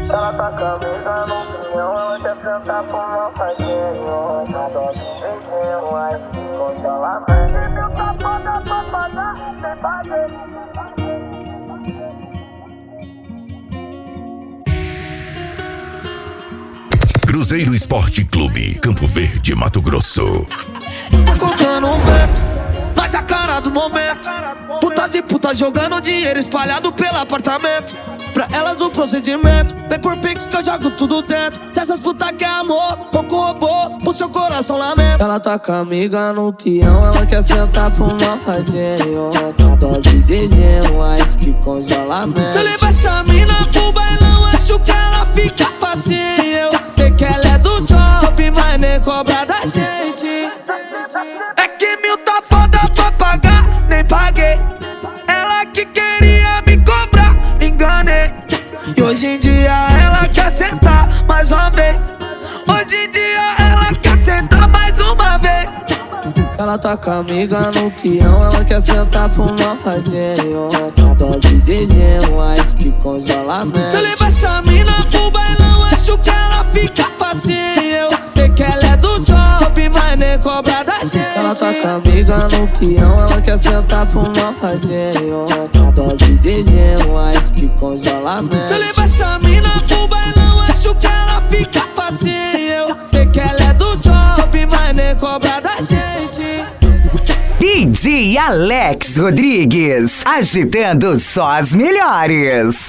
Ela tá camisa no pinhão, ela quer sentar pro mal faguinho. Na dose de beijinho, aí congelamento. Meu safada pra pagar, sem fazer. Cruzeiro Esporte Clube, Campo Verde, Mato Grosso. Tô contando um vento, mas a cara do momento. Putas e putas jogando dinheiro espalhado pelo apartamento. Pra elas o procedimento, vem por pix que eu jogo tudo dentro. Se essas putas quer amor, ou com robô, pro seu coração lamento. Se ela tá com a amiga no peão, ela quer sentar pro mal fazinho. Na dose de gelo, ice que congelamento. Se eu levar essa mina pro bailão, acho que ela fica facinho. Sei que ela é do job, mas nem cobra da gente. É que 1000 tá foda pra pagar, nem paguei. Ela que queria me cobrar, me enganei. E hoje em dia ela quer sentar mais uma vez. Hoje em dia ela quer sentar mais uma vez. Ela tá com a amiga no peão, ela quer sentar pro mal fazinho. Na dose de gelo, ice que congelamento. Se eu levar essa mina pro bailão, acho que ela fica facinho. Sei que ela é do job, mas nem cobra da gente. Ela tá com a amiga no peão, ela quer sentar pro mal fazinho. Na dose de gelo, ice que congelamento. Se eu levar essa mina pro bailão, acho que ela fica facinho. Sei que ela é do job, mas nem cobra da gente. DJ Alex Rodrigues, agitando só as melhores.